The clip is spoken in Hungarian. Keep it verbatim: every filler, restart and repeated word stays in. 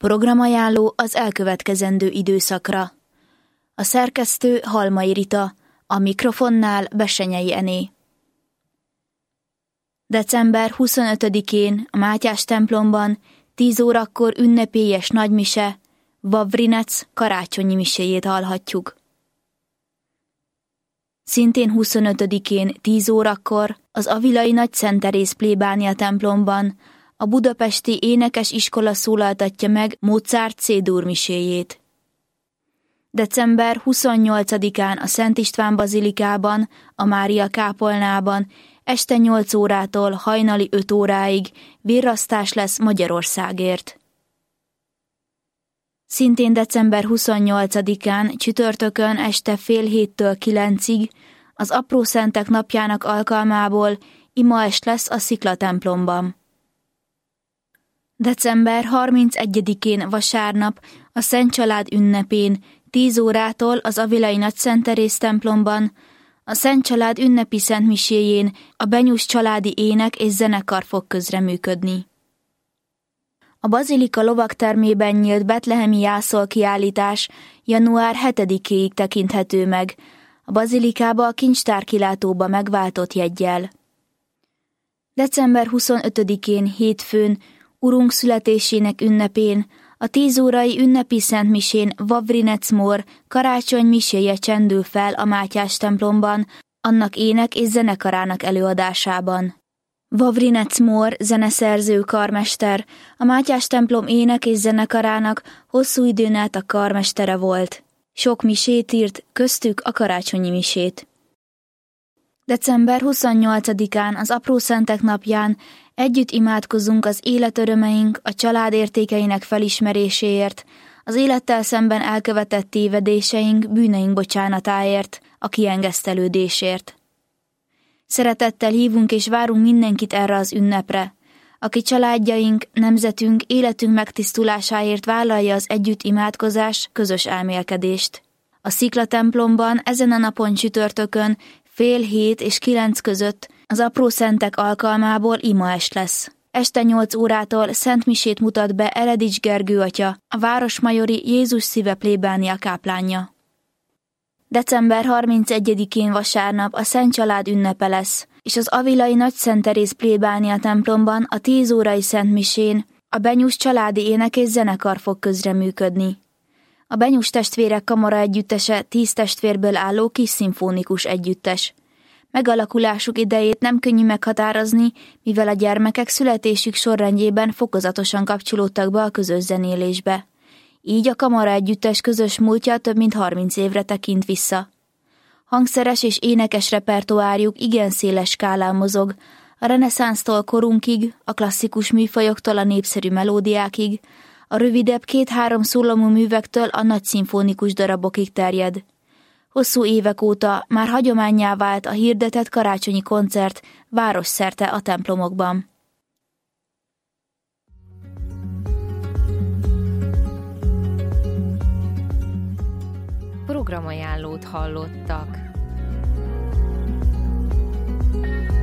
Programajánló az elkövetkezendő időszakra. A szerkesztő Halmai Rita, a mikrofonnál Bessenyei Ené. december huszonötödikén a Mátyás templomban tíz órakor ünnepélyes nagymise, Vavrinec karácsonyi miséjét hallhatjuk. Szintén huszonötödikén tíz órakor az Avilai Nagy Szent Teréz plébánia templomban a budapesti énekes iskola szólaltatja meg Mozart C-dur miséjét. december huszonnyolcadikán a Szent István bazilikában, a Mária kápolnában este nyolc órától hajnali öt óráig virrasztás lesz Magyarországért. Szintén december huszonnyolcadikán csütörtökön este fél héttől kilencig az Aprószentek napjának alkalmából imaest lesz a Szikla templomban. december harmincegyedikén vasárnap a Szent Család ünnepén tíz órától az Avilai Nagy Szent Teréz templomban a Szent Család ünnepi szentmiséjén a Benyus családi ének és zenekar fog közreműködni. A bazilika lovagtermében nyílt betlehemi jászolkiállítás január hetedikéig tekinthető meg, a bazilikába a kincstárkilátóba megváltott jeggyel. december huszonötödikén hétfőn, Urunk születésének ünnepén, a tíz órai ünnepi szentmisén Vavrinec Mór karácsony miséje csendül fel a Mátyás templomban, annak ének és zenekarának előadásában. Vavrinec Mór zeneszerző karmester, a Mátyás templom ének és zenekarának hosszú időn át a karmestere volt. Sok misét írt, köztük a karácsonyi misét. december huszonnyolcadikán az Aprószentek napján együtt imádkozunk az életörömeink, a család értékeinek felismeréséért, az élettel szemben elkövetett tévedéseink, bűneink bocsánatáért, a kiengesztelődésért. Szeretettel hívunk és várunk mindenkit erre az ünnepre, aki családjaink, nemzetünk, életünk megtisztulásáért vállalja az együtt imádkozás, közös elmélkedést. A Szikla templomban ezen a napon csütörtökön fél hét és kilenc között az Aprószentek alkalmából imaest lesz. Este nyolc órától szentmisét mutat be Eledics Gergő atya, a városmajori Jézus Szíve plébánia káplánja. december harmincegyedikén vasárnap a Szent Család ünnepe lesz, és az Avilai Nagy Szent Teréz plébánia templomban a tíz órai szentmisén a Benyus családi ének és zenekar fog közreműködni. A Benyus testvérek kamara együttese tíz testvérből álló kis szimfonikus együttes. Megalakulásuk idejét nem könnyű meghatározni, mivel a gyermekek születésük sorrendjében fokozatosan kapcsolódtak be a közös zenélésbe. Így a kamara együttes közös múltja több mint harminc évre tekint vissza. Hangszeres és énekes repertoárjuk igen széles skálán mozog, a reneszánsztól korunkig, a klasszikus műfajoktól a népszerű melódiákig, a rövidebb két-három szólamú művektől a nagy szimfonikus darabokig terjed. Hosszú évek óta már hagyománnyá vált a hirdetett karácsonyi koncert városszerte a templomokban. Programajánlót hallottak.